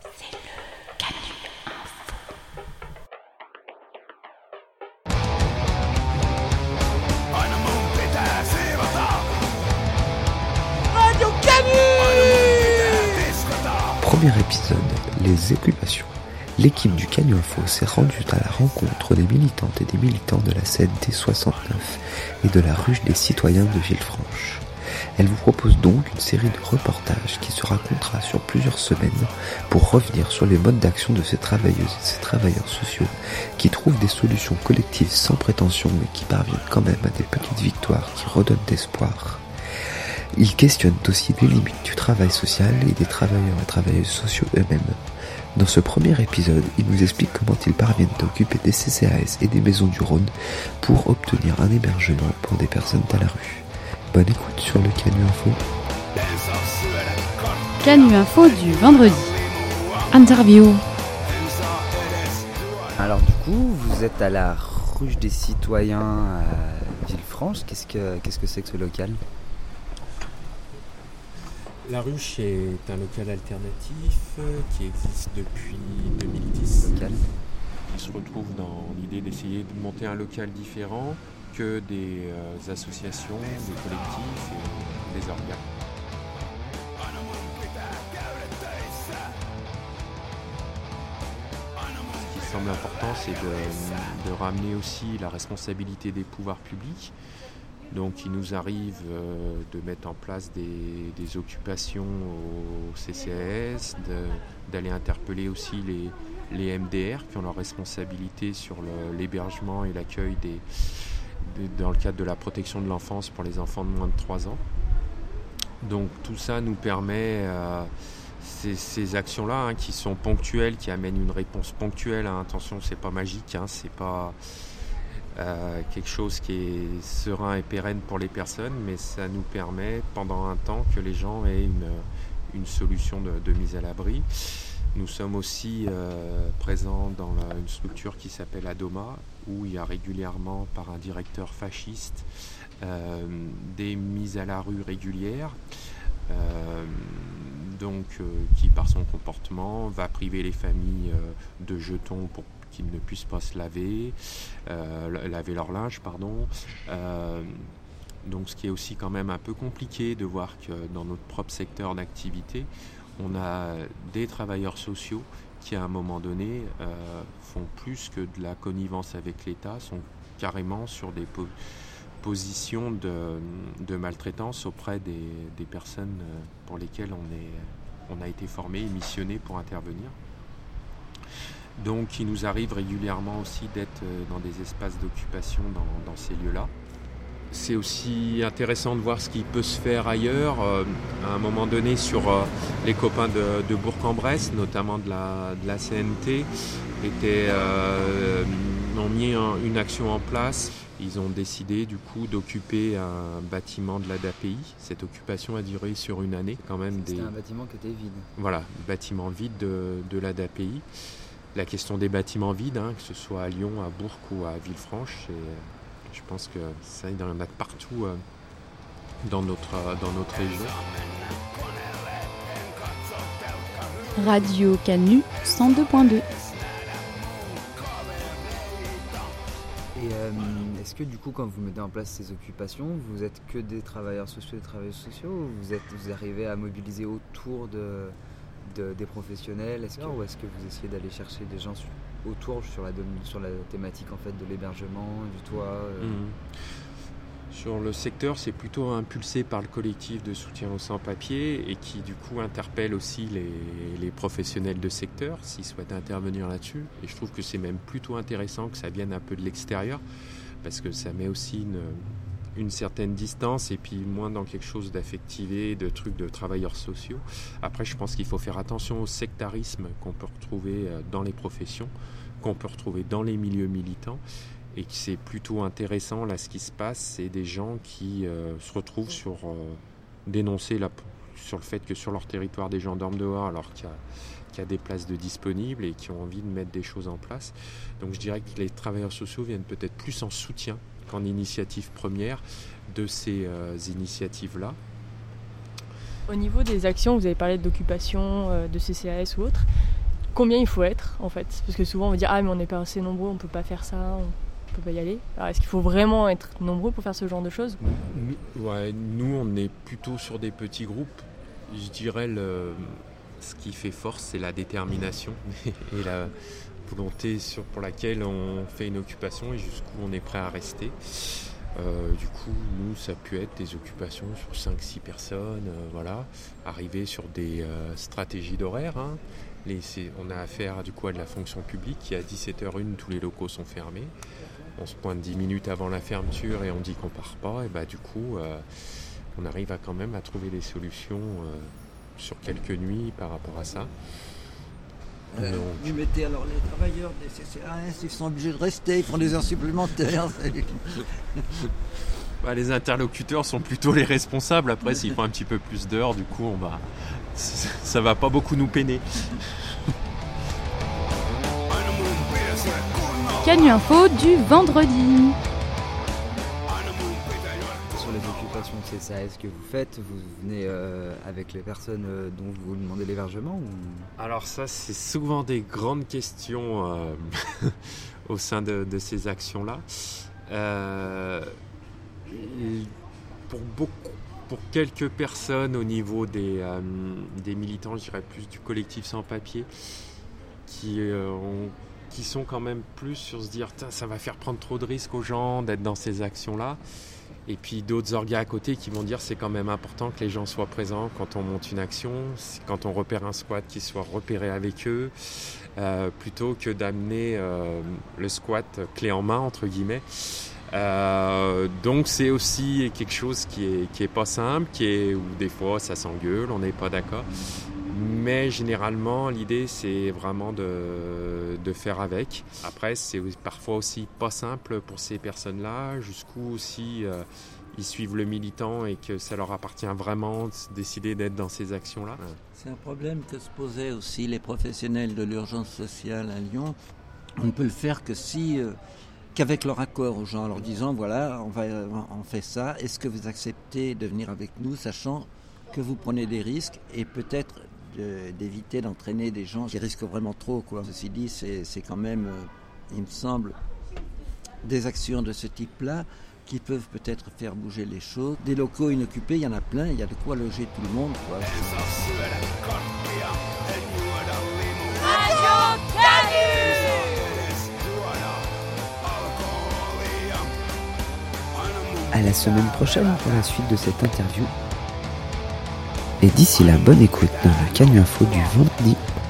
C'est le Canu Info. Radio Canu. Premier épisode, les occupations. L'équipe du Canu Info s'est rendue à la rencontre des militantes et des militants de la CNT69 et de la ruche des citoyens de Villefranche. Elle vous propose donc une série de reportages qui se racontera sur plusieurs semaines pour revenir sur les modes d'action de ces travailleuses et ces travailleurs sociaux qui trouvent des solutions collectives sans prétention mais qui parviennent quand même à des petites victoires qui redonnent espoir. Ils questionnent aussi les limites du travail social et des travailleurs et travailleuses sociaux eux-mêmes. Dans ce premier épisode, ils nous expliquent comment ils parviennent à occuper des CCAS et des maisons du Rhône pour obtenir un hébergement pour des personnes à la rue. Bonne écoute sur le Canu Info. Canu Info du vendredi. Interview. Alors du coup, vous êtes à la ruche des citoyens à Villefranche. Qu'est-ce que c'est que ce local ? La ruche est un local alternatif qui existe depuis 2010. Il se retrouve dans l'idée d'essayer de monter un local différent que des associations, des collectifs et des organes. Ce qui semble important, c'est de ramener aussi la responsabilité des pouvoirs publics. Donc il nous arrive de mettre en place des occupations au CCAS, d'aller interpeller aussi les MDR qui ont leur responsabilité sur l'hébergement et l'accueil dans le cadre de la protection de l'enfance pour les enfants de moins de 3 ans. Donc tout ça nous permet, ces actions-là qui sont ponctuelles, qui amènent une réponse ponctuelle, attention, c'est pas magique, c'est pas... quelque chose qui est serein et pérenne pour les personnes, mais ça nous permet pendant un temps que les gens aient une solution de mise à l'abri. Nous sommes aussi présents dans une structure qui s'appelle Adoma, où il y a régulièrement par un directeur fasciste des mises à la rue régulières, qui par son comportement va priver les familles de jetons pour qu'ils ne puissent pas se laver leur linge, donc ce qui est aussi quand même un peu compliqué de voir que dans notre propre secteur d'activité, on a des travailleurs sociaux qui à un moment donné font plus que de la connivence avec l'État, sont carrément sur des positions de maltraitance auprès des personnes pour lesquelles on a été formé et missionné pour intervenir. Donc il nous arrive régulièrement aussi d'être dans des espaces d'occupation dans ces lieux-là. C'est aussi intéressant de voir ce qui peut se faire ailleurs. À un moment donné, sur les copains de Bourg-en-Bresse, notamment de la CNT, ont mis une action en place. Ils ont décidé du coup d'occuper un bâtiment de l'ADAPI. Cette occupation a duré sur une année. C'était un bâtiment qui était vide. Voilà, bâtiment vide de l'ADAPI. La question des bâtiments vides, que ce soit à Lyon, à Bourg ou à Villefranche, je pense que ça, il y en a partout dans notre région. Radio Canu 102.2. Et est-ce que du coup, quand vous mettez en place ces occupations, vous êtes que des travailleurs sociaux et des travailleuses sociaux, ou vous arrivez à mobiliser autour des professionnels, ou est-ce que vous essayez d'aller chercher des gens autour sur la thématique en fait de l'hébergement, du toit Sur le secteur, c'est plutôt impulsé par le collectif de soutien aux sans-papiers et qui du coup interpelle aussi les professionnels de secteur s'ils souhaitent intervenir là-dessus. Et je trouve que c'est même plutôt intéressant que ça vienne un peu de l'extérieur parce que ça met aussi une certaine distance et puis moins dans quelque chose d'affectivé, de trucs de travailleurs sociaux. Après, je pense qu'il faut faire attention au sectarisme qu'on peut retrouver dans les professions, qu'on peut retrouver dans les milieux militants, et que c'est plutôt intéressant, là, ce qui se passe, c'est des gens qui se retrouvent sur dénoncer sur le fait que sur leur territoire, des gens dorment dehors alors qu'il y a des places de disponibles et qui ont envie de mettre des choses en place. Donc je dirais que les travailleurs sociaux viennent peut-être plus en soutien qu'en initiative première de ces initiatives-là. Au niveau des actions, vous avez parlé d'occupation, de CCAS ou autre. combien il faut être en fait. Parce que souvent on va dire mais on n'est pas assez nombreux, on peut pas faire ça, on peut pas y aller. Alors est-ce qu'il faut vraiment être nombreux pour faire ce genre de choses ? Nous on est plutôt sur des petits groupes. Je dirais ce qui fait force, c'est la détermination et la volonté pour laquelle on fait une occupation et jusqu'où on est prêt à rester. Du coup, nous, ça peut être des occupations sur 5-6 personnes, arriver sur des stratégies d'horaire. On a affaire du coup à de la fonction publique qui à 17h01, tous les locaux sont fermés. On se pointe 10 minutes avant la fermeture et on dit qu'on part pas. Et du coup, on arrive quand même à trouver des solutions sur quelques nuits par rapport à ça. Vous mettez alors les travailleurs des CCAS, ils sont obligés de rester, ils font des heures supplémentaires. Les interlocuteurs sont plutôt les responsables. Après, s'ils font un petit peu plus d'heures, du coup, ça va pas beaucoup nous peiner. Canu Info du vendredi. Sur les occupations de CCAS que vous faites, vous venez avec les personnes dont vous demandez l'hébergement ou... Alors ça, c'est souvent des grandes questions au sein de ces actions-là. Pour quelques personnes au niveau des militants, je dirais plus du collectif sans papier, qui sont quand même plus sur se dire ça va faire prendre trop de risques aux gens d'être dans ces actions-là. Et puis d'autres orgas à côté qui vont dire c'est quand même important que les gens soient présents quand on monte une action, quand on repère un squat, qu'ils soient repérés avec eux, plutôt que d'amener le squat clé en main entre guillemets. Donc c'est aussi quelque chose qui est pas simple, où des fois ça s'engueule, on n'est pas d'accord. Mais généralement l'idée c'est vraiment de faire avec. Après c'est parfois aussi pas simple pour ces personnes-là, jusqu'où aussi ils suivent le militant et que ça leur appartient vraiment de décider d'être dans ces actions-là. C'est un problème que se posaient aussi les professionnels de l'urgence sociale à Lyon. On ne peut le faire qu'avec leur accord aux gens, en leur disant voilà, on fait ça, est-ce que vous acceptez de venir avec nous, sachant que vous prenez des risques et peut-être d'éviter d'entraîner des gens qui risquent vraiment trop, quoi. Ceci dit, c'est quand même, il me semble, des actions de ce type-là qui peuvent peut-être faire bouger les choses. Des locaux inoccupés, il y en a plein, il y a de quoi loger tout le monde, quoi. À la semaine prochaine pour la suite de cette interview. Et d'ici là, bonne écoute dans le Canu Info du vendredi.